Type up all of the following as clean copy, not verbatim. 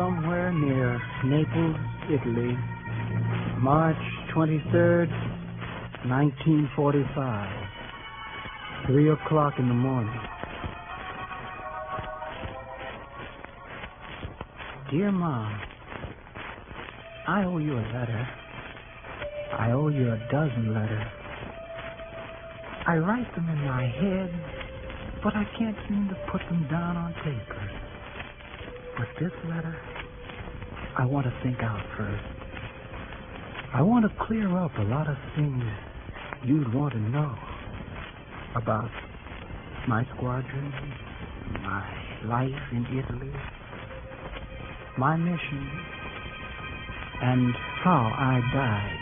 somewhere near Naples, Italy, March 23rd, 1945, 3 o'clock in the morning. Dear Mom, I owe you a letter. I owe you a dozen letters. I write them in my head, but I can't seem to put them down on paper. But this letter, I want to think out first. I want to clear up a lot of things you'd want to know about my squadron, my life in Italy, my mission, and how I died.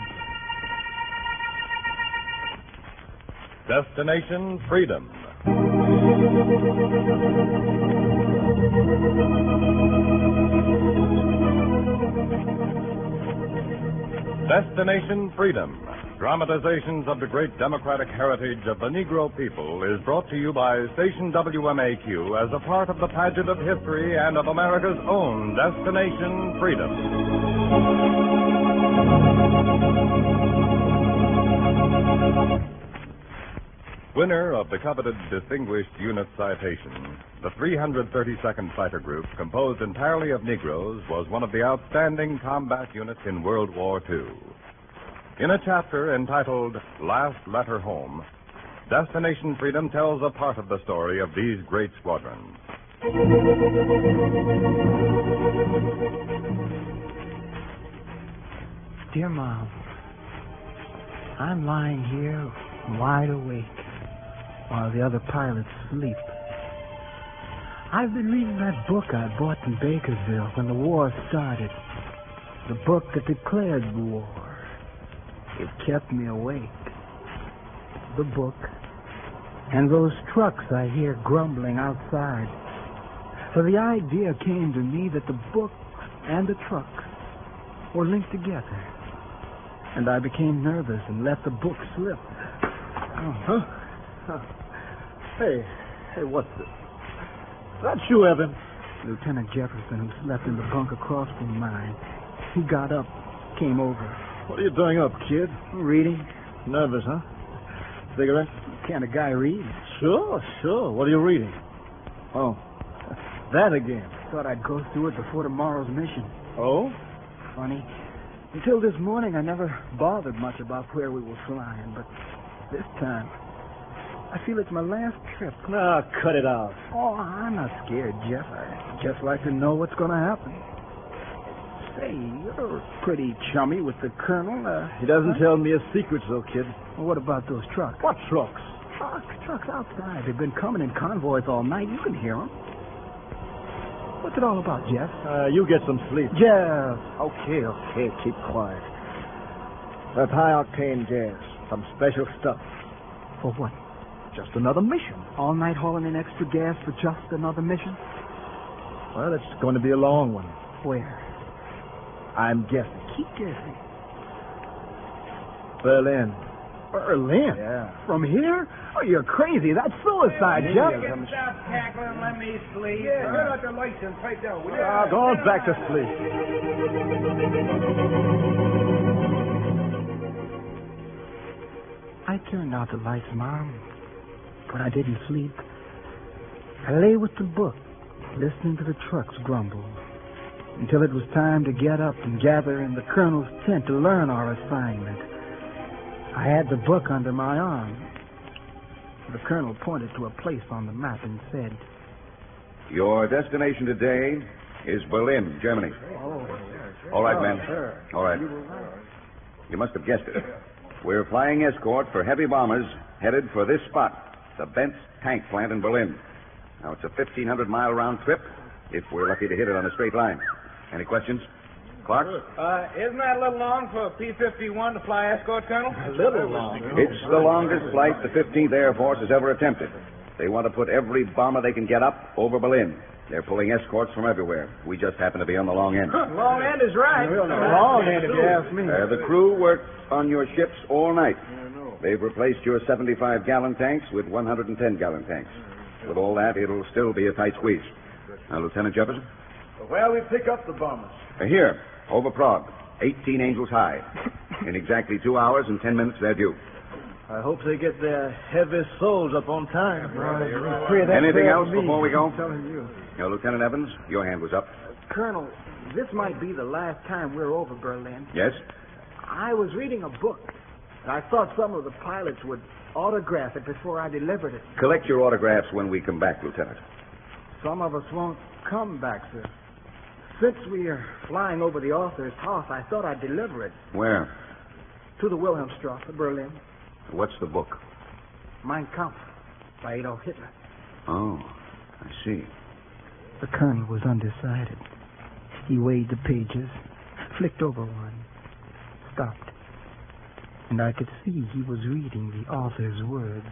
Destination Freedom. Destination Freedom, dramatizations of the great democratic heritage of the Negro people, is brought to you by Station WMAQ as a part of the pageant of history and of America's own Destination Freedom. Winner of the coveted Distinguished Unit Citation, the 332nd Fighter Group, composed entirely of Negroes, was one of the outstanding combat units in World War II. In a chapter entitled Last Letter Home, Destination Freedom tells a part of the story of these great squadrons. Dear Mom, I'm lying here wide awake while the other pilots sleep. I've been reading that book I bought in Bakersville when the war started. The book that declared the war. It kept me awake. The book and those trucks I hear grumbling outside. For the idea came to me that the book and the trucks were linked together. And I became nervous and let the book slip. Hey, what's this? That's you, Evan. Lieutenant Jefferson, who slept in the bunk across from mine. He got up, came over. What are you doing up, kid? Reading. Nervous, huh? Cigarette? Can a guy read? Sure. What are you reading? Oh, that again. Thought I'd go through it before tomorrow's mission. Oh? Funny. Until this morning, I never bothered much about where we were flying, but this time, I feel it's my last trip. Nah, cut it out. Oh, I'm not scared, Jeff. I just like to know what's going to happen. Say, you're pretty chummy with the colonel. He doesn't tell me his secrets, though, kid. Well, what about those trucks? What trucks? Trucks outside. They've been coming in convoys all night. You can hear them. What's it all about, Jeff? You get some sleep. Jeff! Okay, keep quiet. That's high-octane gas. Some special stuff. For what? Just another mission. All night hauling in extra gas for just another mission? Well, it's going to be a long one. Where? I'm guessing. Keep guessing. Berlin. Berlin? Yeah. From here? Oh, you're crazy. That's suicide, Jeff. Stop cackling. Let me sleep. Yeah, turn out the lights and pipe down. Go on back to sleep. I turned out the lights, Mom, but I didn't sleep. I lay with the book, listening to the trucks grumble, until it was time to get up and gather in the colonel's tent to learn our assignment. I had the book under my arm. The colonel pointed to a place on the map and said, "Your destination today is Berlin, Germany." All right, men. All right. You must have guessed it. We're flying escort for heavy bombers headed for this spot, the Benz tank plant in Berlin. Now, it's a 1,500-mile round trip if we're lucky to hit it on a straight line. Any questions? Clark? Isn't that a little long for a P-51 to fly escort, Colonel? A little long. It's the longest flight the 15th Air Force has ever attempted. They want to put every bomber they can get up over Berlin. They're pulling escorts from everywhere. We just happen to be on the long end. Long end is right. Long end, if you ask me. The crew worked on your ships all night. They've replaced your 75-gallon tanks with 110-gallon tanks. With all that, it'll still be a tight squeeze. Now, Lieutenant Jefferson? Where we pick up the bombers? Here, over Prague, 18 Angels High. In exactly 2 hours and 10 minutes, they're due. I hope they get their heavy souls up on time. Anything else before we go? I'm telling you. No, Lieutenant Evans, your hand was up. Colonel, this might be the last time we're over Berlin. Yes? I was reading a book. I thought some of the pilots would autograph it before I delivered it. Collect your autographs when we come back, Lieutenant. Some of us won't come back, sir. Since we are flying over the author's house, I thought I'd deliver it Where? to the Wilhelmstrasse, Berlin. What's the book? Mein Kampf by Adolf Hitler. Oh, I see. The colonel was undecided. He weighed the pages, flicked over one, stopped. And I could see he was reading the author's words.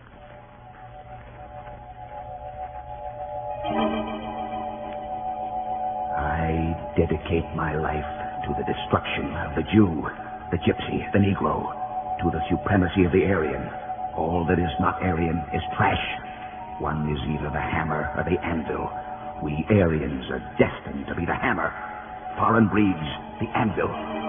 I dedicate my life to the destruction of the Jew, the Gypsy, the Negro, to the supremacy of the Aryan. All that is not Aryan is trash. One is either the hammer or the anvil. We Aryans are destined to be the hammer. Foreign breeds, the anvil.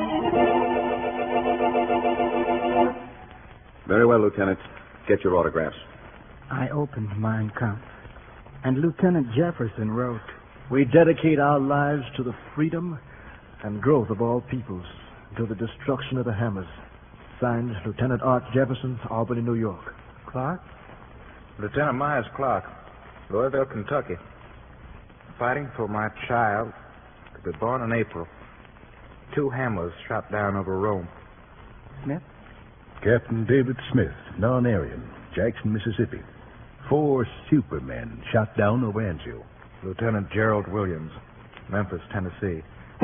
Very well, Lieutenant. Get your autographs. I opened Mein Kampf, and Lieutenant Jefferson wrote, We dedicate our lives to the freedom and growth of all peoples, to the destruction of the hammers. Signed, Lieutenant Art Jefferson, Albany, New York. Clark? Lieutenant Myers Clark, Louisville, Kentucky. Fighting for my child to be born in April. 2 hammers shot down over Rome. Smith? Captain David Smith, non-Aryan, Jackson, Mississippi. 4 supermen shot down over Anzio. Lieutenant Gerald Williams, Memphis, Tennessee.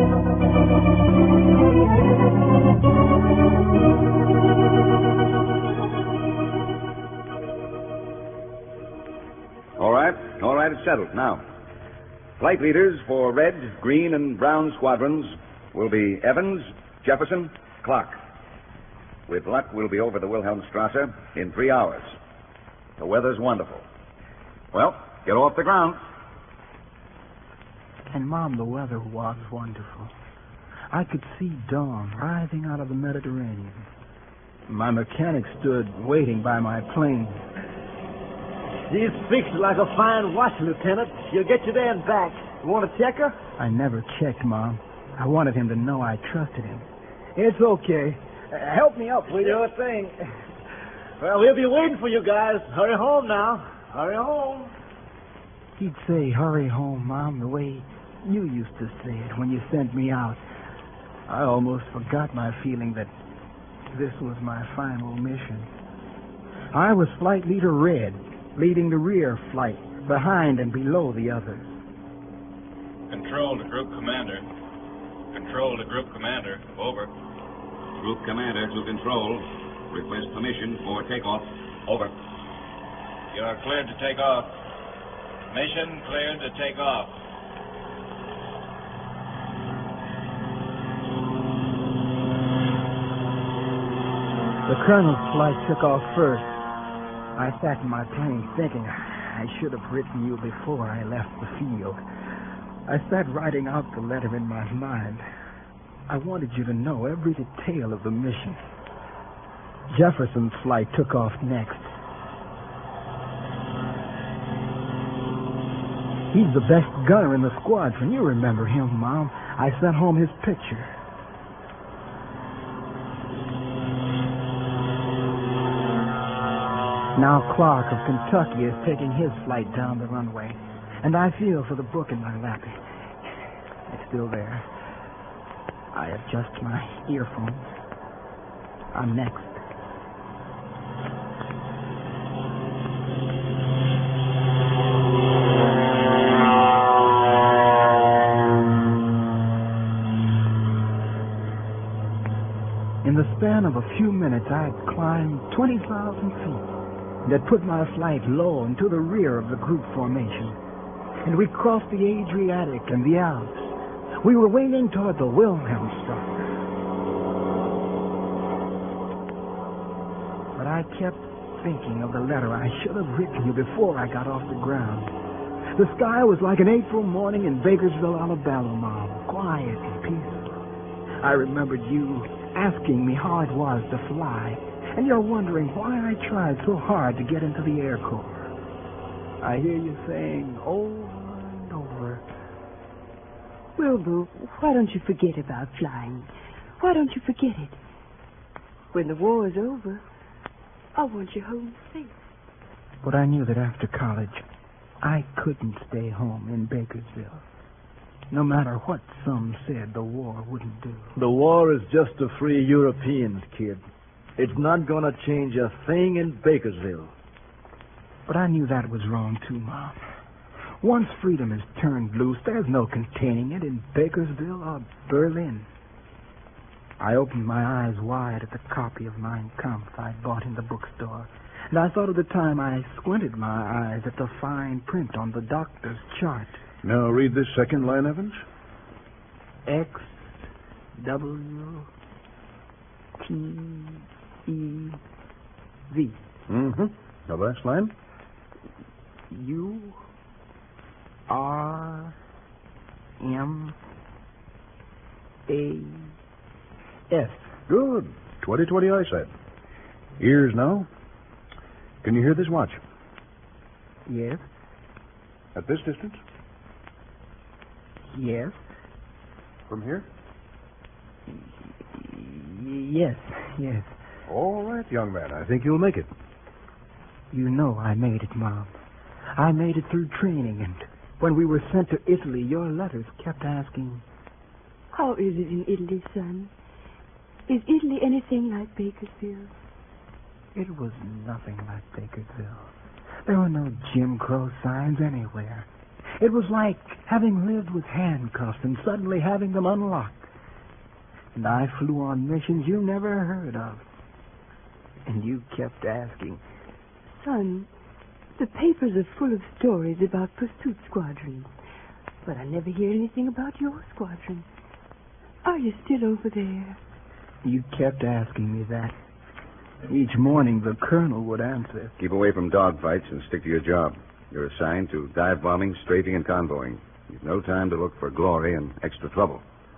All right, it's settled. Now, flight leaders for red, green, and brown squadrons will be Evans, Jefferson, Clark. With luck, we'll be over the Wilhelmstrasse in 3 hours. The weather's wonderful. Well, get off the ground. And, Mom, the weather was wonderful. I could see dawn rising out of the Mediterranean. My mechanic stood waiting by my plane. She's fixed like a fine watch, Lieutenant. She'll get you there and back. You want to check her? I never checked, Mom. I wanted him to know I trusted him. It's okay. Help me up, will you? Sure thing. Well, we'll be waiting for you guys. Hurry home now. Hurry home. He'd say, hurry home, Mom, the way you used to say it when you sent me out. I almost forgot my feeling that this was my final mission. I was Flight Leader Red, leading the rear flight, behind and below the others. Control to Group Commander. Control to Group Commander. Over. Group Commander to Control. Request permission for takeoff. Over. You are cleared to take off. Mission cleared to take off. The colonel's flight took off first. I sat in my plane thinking I should have written you before I left the field. I sat writing out the letter in my mind. I wanted you to know every detail of the mission. Jefferson's flight took off next. He's the best gunner in the squadron. You remember him, Mom. I sent home his picture. Now Clark of Kentucky is taking his flight down the runway, and I feel for the book in my lap. It's still there. I adjust my earphones. I'm next. In the span of a few minutes, I had climbed 20,000 feet. That put my flight low and to the rear of the group formation. And we crossed the Adriatic and the Alps. We were winging toward the Wilhelmstrasse. But I kept thinking of the letter I should have written you before I got off the ground. The sky was like an April morning in Bakersville, Alabama, Mom. Quiet and peaceful. I remembered you asking me how it was to fly, and you're wondering why I tried so hard to get into the Air Corps. I hear you saying over and over, Wilbur, why don't you forget about flying? Why don't you forget it? When the war is over, I want you home safe. but I knew that after college, I couldn't stay home in Bakersville. No matter what some said, the war wouldn't do. The war is just to free Europeans, kid. It's not going to change a thing in Bakersville. But I knew that was wrong, too, Mom. Once freedom is turned loose, there's no containing it in Bakersville or Berlin. I opened my eyes wide at the copy of Mein Kampf I'd bought in the bookstore, and I thought of the time I squinted my eyes at the fine print on the doctor's chart. Now read this second line, Evans. X, W, T, E, V. Mm-hmm. The last line? U, R, M, A, S. Good. 20/20 eyesight. Ears now. Can you hear this watch? Yes, At this distance? yes, From here? yes, yes. All right, young man. I think you'll make it. You know I made it, Mom. I made it through training, and when we were sent to Italy, your letters kept asking, How is it in Italy, son? Is Italy anything like Bakersfield? it was nothing like Bakersville. There were no Jim Crow signs anywhere. It was like having lived with handcuffs and suddenly having them unlocked. And I flew on missions you never heard of. And you kept asking, Son, the papers are full of stories about pursuit squadrons, but I never hear anything about your squadron. Are you still over there? you kept asking me that. Each morning the colonel would answer, Keep away from dogfights and stick to your job. You're assigned to dive bombing, strafing, and convoying. You've no time to look for glory and extra trouble.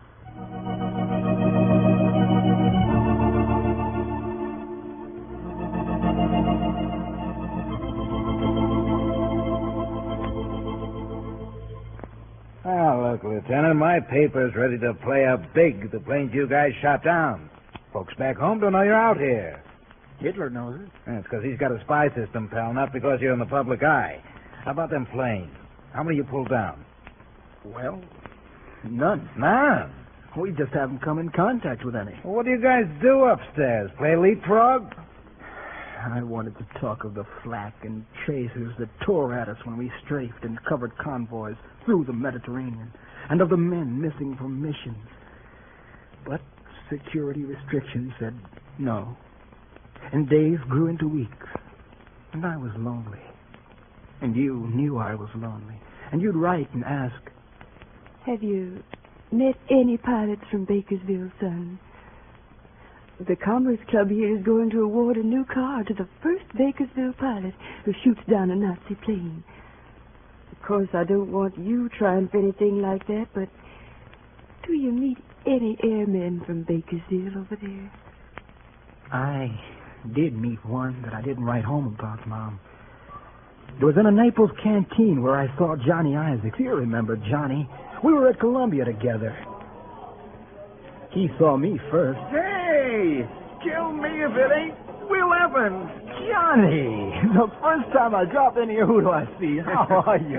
Ah, look, Lieutenant, my paper's ready to play up big the planes you guys shot down. Folks back home don't know you're out here. Hitler knows it. That's because he's got a spy system, pal, not because you're in the public eye. How about them planes? How many you pulled down? Well, none. None. We just haven't come in contact with any. Well, what do you guys do upstairs? Play leapfrog? I wanted to talk of the flak and chasers that tore at us when we strafed and covered convoys through the Mediterranean, and of the men missing from missions. But security restrictions said no. And days grew into weeks, and I was lonely. And you knew I was lonely. And you'd write and ask, Have you met any pilots from Bakersville, son? The Commerce Club here is going to award a new car to the first Bakersville pilot who shoots down a Nazi plane. Of course, I don't want you trying for anything like that, but do you meet any airmen from Bakersville over there? I did meet one that I didn't write home about, Mom. It was in a Naples canteen where I saw Johnny Isaacs. You remember Johnny. We were at Columbia together. He saw me first. Hey, kill me if it ain't Will Evans. Johnny! The first time I drop in here, who do I see? How are you?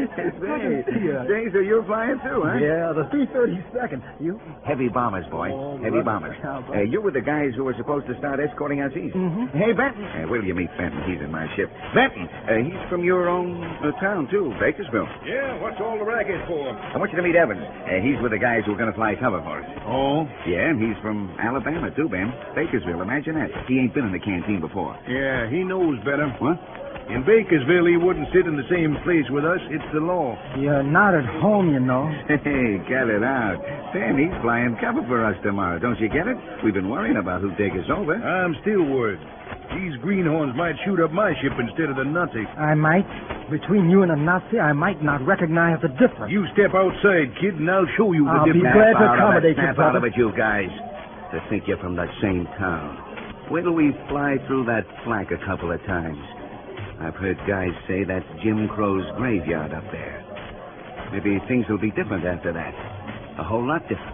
Say, so you're flying too, huh? Yeah, the 332nd. You? Heavy bombers, boy. Oh, Heavy brother. bombers. You were the guys who were supposed to start escorting us east. Mm-hmm. Hey, Benton. Where do you meet Benton? He's in my ship. Benton, he's from your own town, too, Bakersville. Yeah, what's all the racket for? I want you to meet Evans. He's with the guys who are going to fly cover for us. Oh? Yeah, and he's from Alabama, too, Ben. Bakersville, imagine that. He ain't been in the canteen before. Yeah, he knows better. What? In Bakersville, he wouldn't sit in the same place with us. It's the law. You're not at home, you know. Hey, cut it out. Ben, he's flying cover for us tomorrow. Don't you get it? We've been worrying about who'd take us over. I'm still worried. These greenhorns might shoot up my ship instead of the Nazi. I might. Between you and a Nazi, I might not recognize the difference. You step outside, kid, and I'll show you the I'll be difference. glad to accommodate you, Snap out of brother. it, you guys. To think you're from that same town. Wait till we fly through that flank a couple of times. I've heard guys say that's Jim Crow's graveyard up there. Maybe things will be different after that. A whole lot different.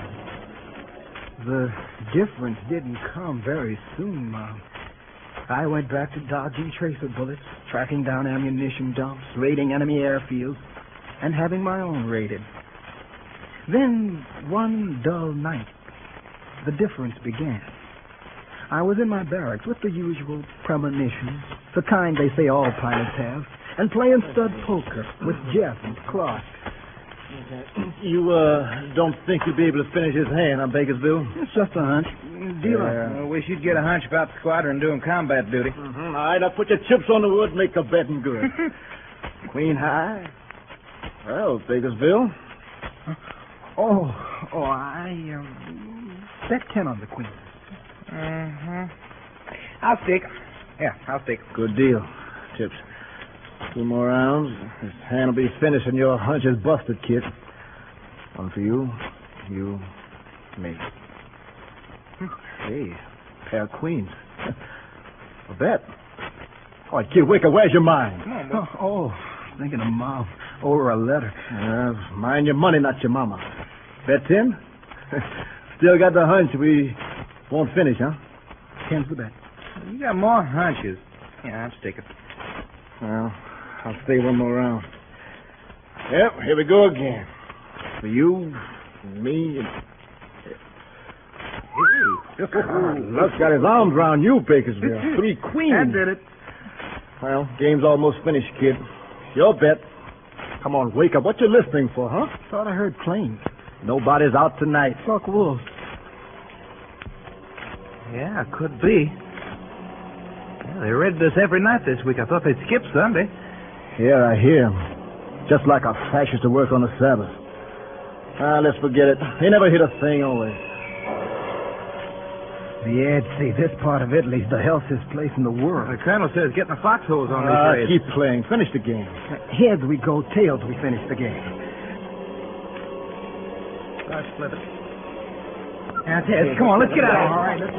The difference didn't come very soon, Mom. I went back to dodging tracer bullets, tracking down ammunition dumps, raiding enemy airfields, and having my own raided. Then, one dull night, the difference began. I was in my barracks with the usual premonitions, the kind they say all pilots have, and playing stud poker with Jeff and Clark. You, don't think you'll be able to finish his hand on Bakersville? It's just a hunch. I wish you'd get a hunch about the squadron doing combat duty. Mm-hmm. All right, now put your chips on the wood, make the betting good. Queen high? Well, Bakersville. I bet 10 on the Queen. I'll stick. Yeah, I'll stick. Good deal, Chips. 2 more rounds. This hand will be finished and your hunch is busted, kid. One for you, me. Hey, pair of queens. A bet. All right, kid, Wicker, where's your mind? Come on, boy. Thinking of Mom. Over a letter. Mind your money, not your mama. Bet 10? Still got the hunch we won't finish, huh? 10's the bet. You got more hunches. Yeah, I'm sticking. Well, I'll stay 1 more round. Yep, here we go again. For you, me, and... Luck's got his arms around you, Bakersville. 3 queens. That did it. Well, game's almost finished, kid. Your bet. Come on, wake up. What you listening for, huh? Thought I heard planes. Nobody's out tonight. Fuck wolves. Yeah, could be. Yeah, they raided us every night this week. I thought they'd skip Sunday. Yeah, I hear. Just like a fascist to work on the Sabbath. Let's forget it. They never hit a thing always. The ads say this part of Italy's the healthiest place in the world. The colonel says getting the foxholes on these raids. Keep playing. Finish the game. Heads we go, tails we finish the game. Let's flip it. That's it. Come on, let's get out of here. All right,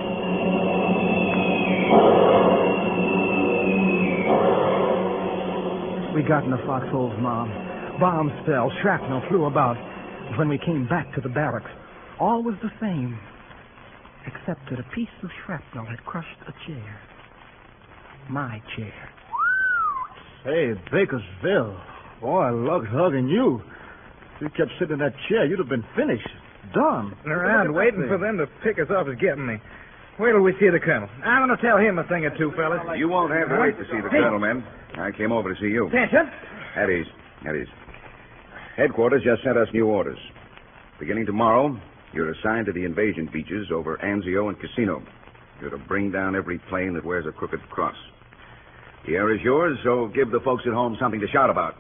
We got in the foxholes, Mom. Bombs fell, shrapnel flew about. When we came back to the barracks, all was the same, except that a piece of shrapnel had crushed a chair. My chair. Hey, Bakersville. Boy, luck's hugging you. If you kept sitting in that chair, you'd have been finished. Done. Around waiting for them to pick us off is getting me. Wait till we see the colonel. I'm going to tell him a thing or two, fellas. You won't have to wait to see the colonel, men. I came over to see you. Attention. At ease. Headquarters just sent us new orders. Beginning tomorrow, you're assigned to the invasion beaches over Anzio and Casino. You're to bring down every plane that wears a crooked cross. The air is yours, so give the folks at home something to shout about.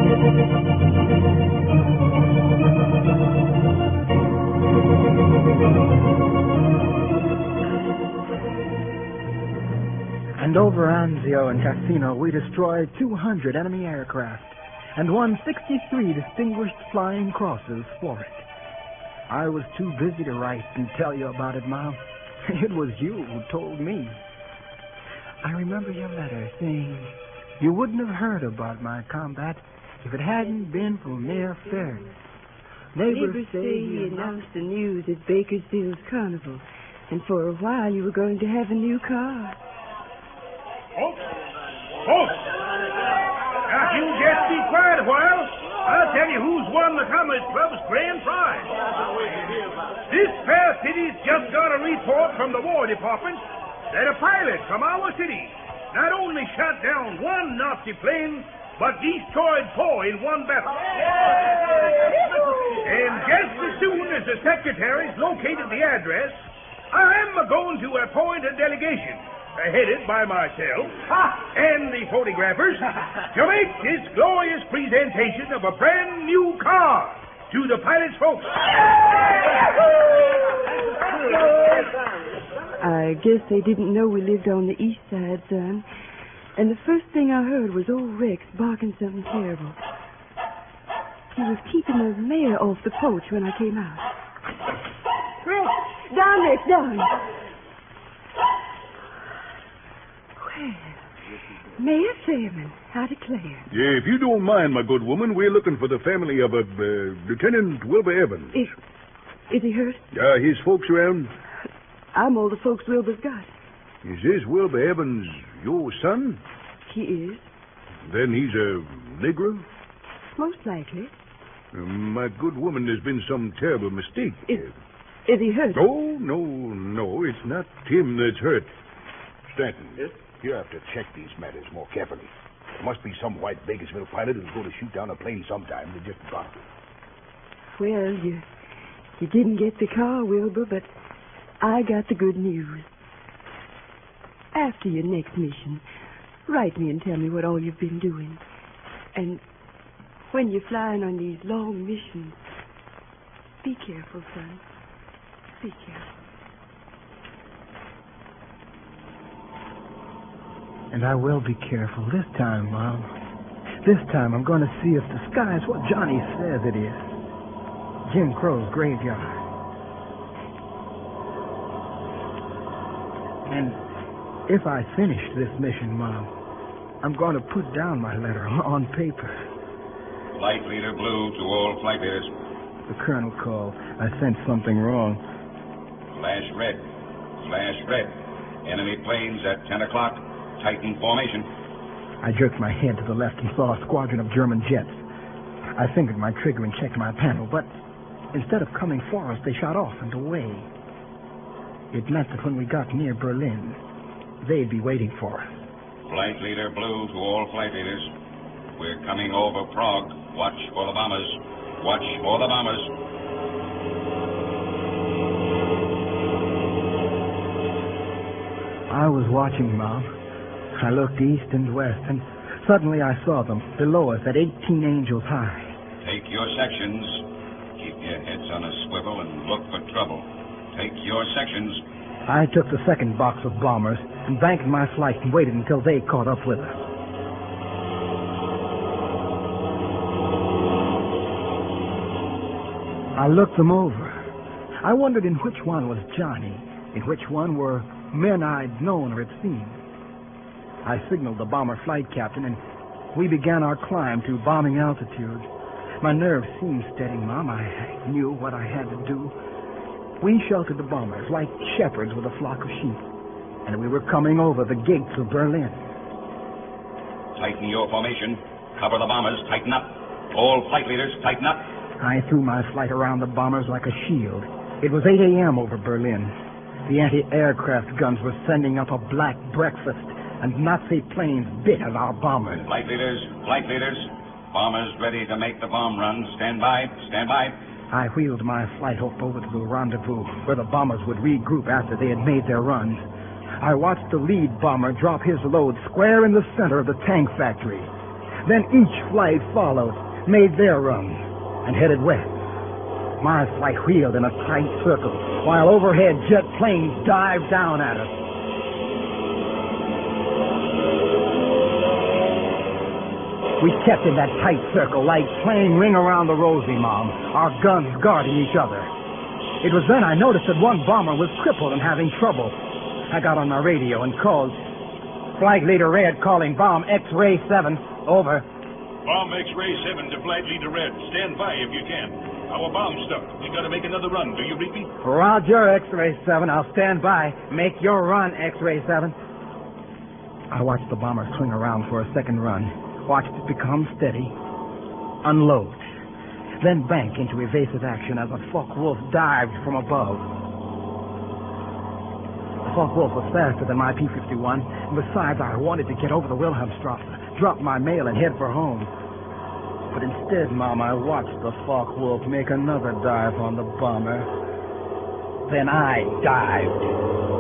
And over Anzio and Casino, we destroyed 200 enemy aircraft and won 63 distinguished flying crosses for it. I was too busy to write and tell you about it, Mom. It was you who told me. I remember your letter saying you wouldn't have heard about my combat if it hadn't been for mere fairness. Neighbors say he announced the news at Bakersfield's carnival, and for a while you were going to have a new car. Folks! Now, you just be quiet a while. I'll tell you who's won the Commerce Club's grand prize. This fair city's just got a report from the War Department that a pilot from our city not only shot down 1 Nazi plane, but destroyed 4 in one battle. And just as soon as the secretaries located the address, I'm going to appoint a delegation, headed by myself and the photographers, to make this glorious presentation of a brand new car to the pilot's folks. I guess they didn't know we lived on the east side, son. And the first thing I heard was old Rex barking something terrible. He was keeping the mare off the porch when I came out. Rex! Down, Rex, down! Well, Mayor Fairman, I declare. Yeah, if you don't mind, my good woman, we're looking for the family of Lieutenant Wilbur Evans. Is he hurt? His folks around? I'm all the folks Wilbur's got. Is this Wilbur Evans your son? He is. Then he's a Negro? Most likely. My good woman, there's been some terrible mistake. Is he hurt? Oh, no. It's not him that's hurt. Stanton, you have to check these matters more carefully. There must be some white Bakersville pilot who's going to shoot down a plane sometime and just dropped it. Well, you didn't get the car, Wilbur, but I got the good news. After your next mission, write me and tell me what all you've been doing. And when you're flying on these long missions, be careful, son. Be careful. And I will be careful this time, Mom. This time I'm going to see if the sky is what Johnny says it is. Jim Crow's graveyard. And if I finish this mission, Mom, I'm going to put down my letter on paper. Flight Leader Blue to all flight leaders. The colonel called. I sensed something wrong. Flash red. Flash red. Enemy planes at 10 o'clock. Tighten formation. I jerked my head to the left and saw a squadron of German jets. I fingered my trigger and checked my panel, but instead of coming for us, they shot off and away. It meant that when we got near Berlin, they'd be waiting for us. Flight Leader Blue to all flight leaders. We're coming over Prague. Watch for the bombers. Watch for the bombers. I was watching, Mom. I looked east and west, and suddenly I saw them below us at 18 angels high. Take your sections. Keep your heads on a swivel and look for trouble. Take your sections. I took the second box of bombers and banked my flight and waited until they caught up with us. I looked them over. I wondered in which one was Johnny, in which one were men I'd known or had seen. I signaled the bomber flight captain, and we began our climb to bombing altitude. My nerves seemed steady, Mom. I knew what I had to do. We sheltered the bombers like shepherds with a flock of sheep, and we were coming over the gates of Berlin. Tighten your formation. Cover the bombers. Tighten up. All flight leaders, tighten up. I threw my flight around the bombers like a shield. It was 8 a.m. over Berlin. The anti-aircraft guns were sending up a black breakfast, and Nazi planes bit at our bombers. Flight leaders, bombers ready to make the bomb run. Stand by, stand by. I wheeled my flight up over to the rendezvous where the bombers would regroup after they had made their runs. I watched the lead bomber drop his load square in the center of the tank factory. Then each flight followed, made their runs, and headed west. My flight wheeled in a tight circle, while overhead jet planes dived down at us. We kept in that tight circle, like playing Ring Around the Rosie, Mom, our guns guarding each other. It was then I noticed that one bomber was crippled and having trouble. I got on my radio and called. Flight Leader Red calling bomb X-Ray 7. Over. Bomb X-Ray 7 to Flight Leader Red. Stand by if you can. Our bomb's stuck. We gotta make another run. Do you read me? Roger, X-Ray 7. I'll stand by. Make your run, X-Ray 7. I watched the bomber swing around for a second run. Watched it become steady. Unload. Then bank into evasive action as a Focke-Wulf dived from above. The Focke-Wulf was faster than my P-51. And besides, I wanted to get over the Wilhelmstrasse, drop my mail, and head for home. But instead, Mom, I watched the Focke-Wulf make another dive on the bomber. Then I dived.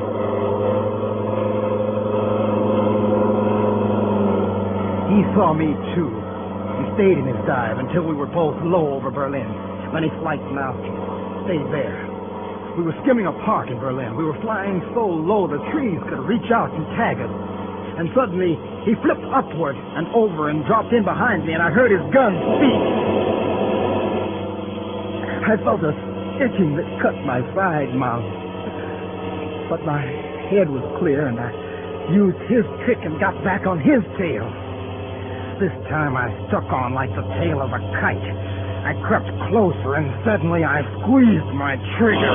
He saw me, too. He stayed in his dive until we were both low over Berlin. Then he flighted out, stayed there. We were skimming a park in Berlin. We were flying so low the trees could reach out and tag us. And suddenly, he flipped upward and over and dropped in behind me, and I heard his gun speak. I felt a itching that cut my side, Mom. But my head was clear, and I used his trick and got back on his tail. This time I stuck on like the tail of a kite. I crept closer, and suddenly I squeezed my trigger.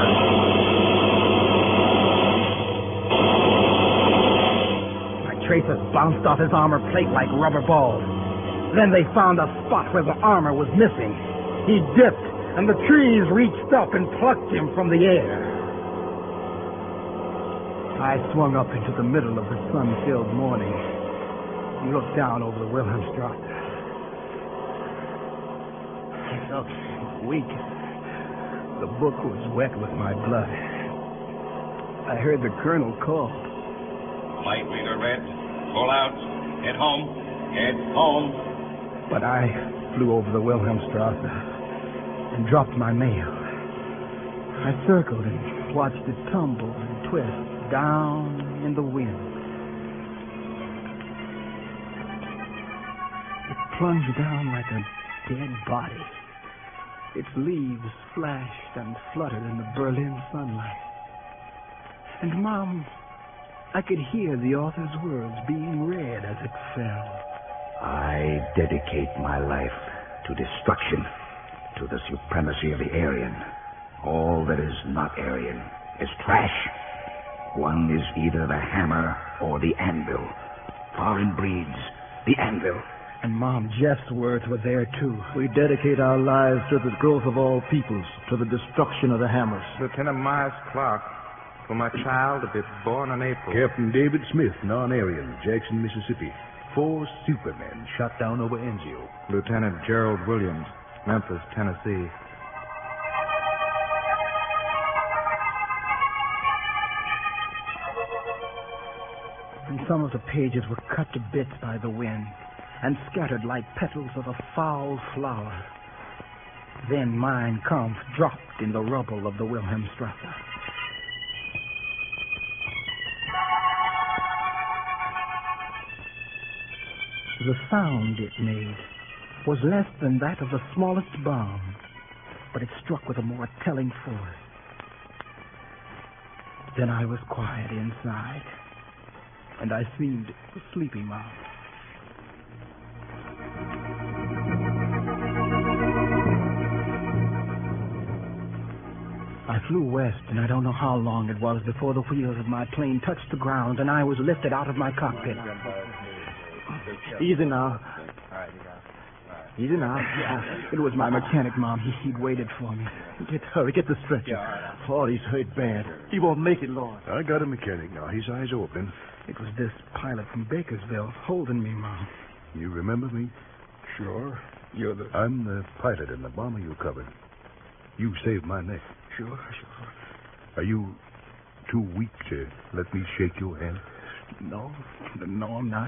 My tracers bounced off his armor plate like rubber balls. Then they found a spot where the armor was missing. He dipped, and the trees reached up and plucked him from the air. I swung up into the middle of the sun-filled morning and looked down over the Wilhelmstrasse. I felt weak. The book was wet with my blood. I heard the colonel call. Light reader red. Pull out. Head home. Head home. But I flew over the Wilhelmstrasse and dropped my mail. I circled and watched it tumble and twist down in the wind. It plunged down like a dead body. Its leaves flashed and fluttered in the Berlin sunlight. And, Mom, I could hear the author's words being read as it fell. I dedicate my life to destruction, to the supremacy of the Aryan. All that is not Aryan is trash. One is either the hammer or the anvil. Foreign breeds, the anvil. And, Mom, Jeff's words were there, too. We dedicate our lives to the growth of all peoples, to the destruction of the hammers. Lieutenant Myers Clark, for my child to be born in April. Captain David Smith, non-Aryan, Jackson, Mississippi. 4 supermen shot down over Anzio. Lieutenant Gerald Williams, Memphis, Tennessee. And some of the pages were cut to bits by the wind and scattered like petals of a foul flower. Then Mein Kampf dropped in the rubble of the Wilhelmstrasse. The sound it made was less than that of the smallest bomb, but it struck with a more telling force. Then I was quiet inside, and I seemed a sleepy Mom. I flew west, and I don't know how long it was before the wheels of my plane touched the ground, and I was lifted out of my cockpit. Easy now. Easy now. It was my mechanic, Mom. He'd waited for me. Hurry, get the stretcher. Oh, he's hurt bad. He won't make it, Lord. I got a mechanic now. His eyes open. It was this pilot from Bakersville holding me, Mom. You remember me? Sure. I'm the pilot in the bomber you covered. You saved my neck. Sure. Are you too weak to let me shake your hand? No, I'm not.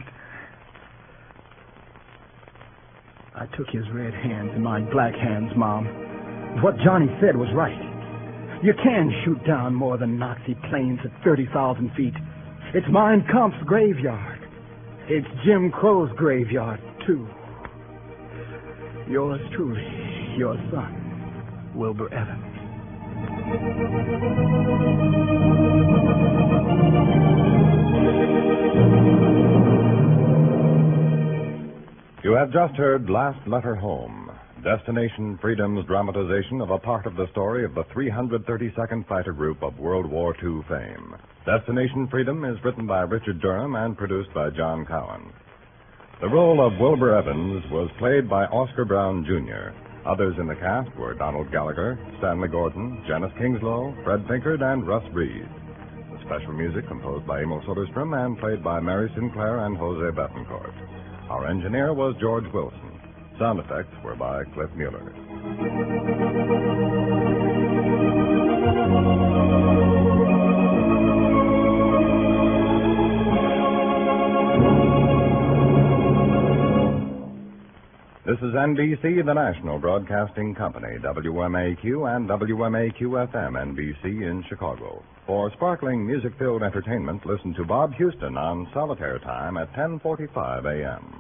I took his red hands in my black hands, Mom. What Johnny said was right. You can shoot down more than Nazi planes at 30,000 feet. It's Mein Kampf's graveyard. It's Jim Crow's graveyard, too. Yours truly, your son, Wilbur Evans. You have just heard Last Letter Home, Destination Freedom's dramatization of a part of the story of the 332nd Fighter Group of World War II fame. Destination Freedom is written by Richard Durham and produced by John Cowan. The role of Wilbur Evans was played by Oscar Brown, Jr. Others in the cast were Donald Gallagher, Stanley Gordon, Janice Kingslow, Fred Pinkard, and Russ Reed. The special music composed by Emil Soderstrom and played by Mary Sinclair and Jose Betancourt. Our engineer was George Wilson. Sound effects were by Cliff Mueller. This is NBC, the national broadcasting company, WMAQ and WMAQ-FM, NBC in Chicago. For sparkling music-filled entertainment, listen to Bob Houston on Solitaire Time at 10:45 a.m.